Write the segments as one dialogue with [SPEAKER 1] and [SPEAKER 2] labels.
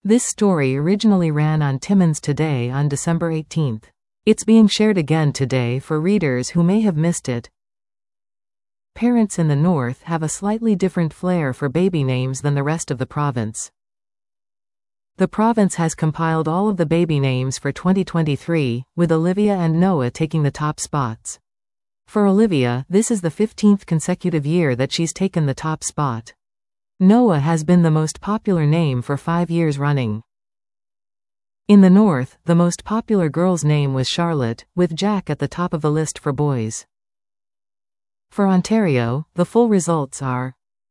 [SPEAKER 1] This story originally ran on Timmins Today on December 18. It's being shared again today for readers who may have missed it. Parents in the north have a slightly different flair for baby names than the rest of the province. The province has compiled all of the baby names for 2023, with Olivia and Noah taking the top spots. For Olivia, this is the 15th consecutive year that she's taken the top spot. Noah has been the most popular name for 5 years running. In the north, the most popular girl's name was Charlotte, with Jack at the top of the list for boys. For Ontario, the full results are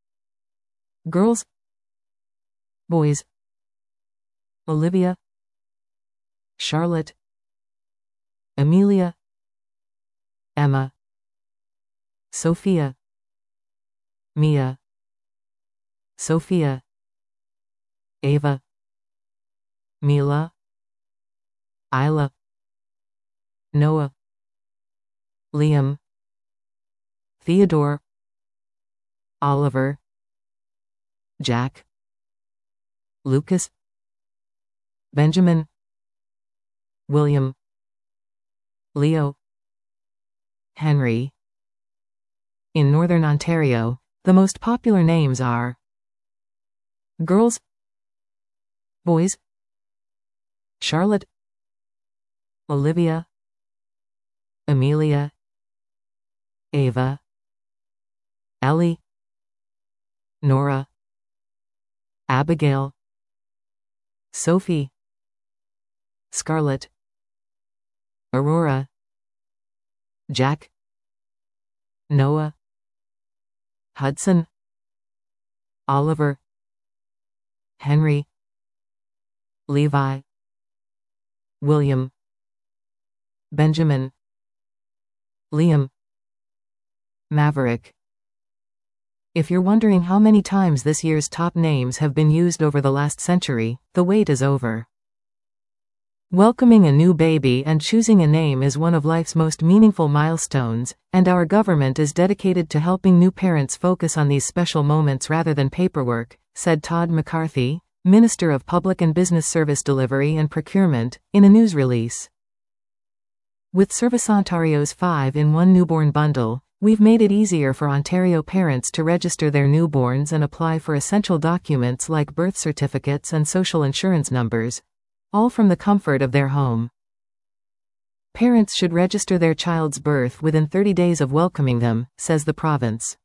[SPEAKER 1] girls, boys, Olivia, Charlotte, Amelia, Emma, Sophia, Mia, Sophia, Ava, Mila, Isla, Noah, Liam, Theodore, Oliver, Jack, Lucas, Benjamin, William, Leo, Henry. In Northern Ontario, the most popular names are girls, boys, Charlotte, Olivia, Amelia, Ava, Ellie, Nora, Abigail, Sophie, Scarlett, Aurora, Jack, Noah, Hudson, Oliver, Henry, Levi, William, Benjamin, Liam, Maverick. If you're wondering how many times this year's top names have been used over the last century, the wait is over. Welcoming a new baby and choosing a name is one of life's most meaningful milestones, and our government is dedicated to helping new parents focus on these special moments rather than paperwork, said Todd McCarthy, Minister of Public and Business Service Delivery and Procurement, in a news release. With Service Ontario's 5-in-1 newborn bundle, we've made it easier for Ontario parents to register their newborns and apply for essential documents like birth certificates and social insurance numbers, all from the comfort of their home. Parents should register their child's birth within 30 days of welcoming them, says the province.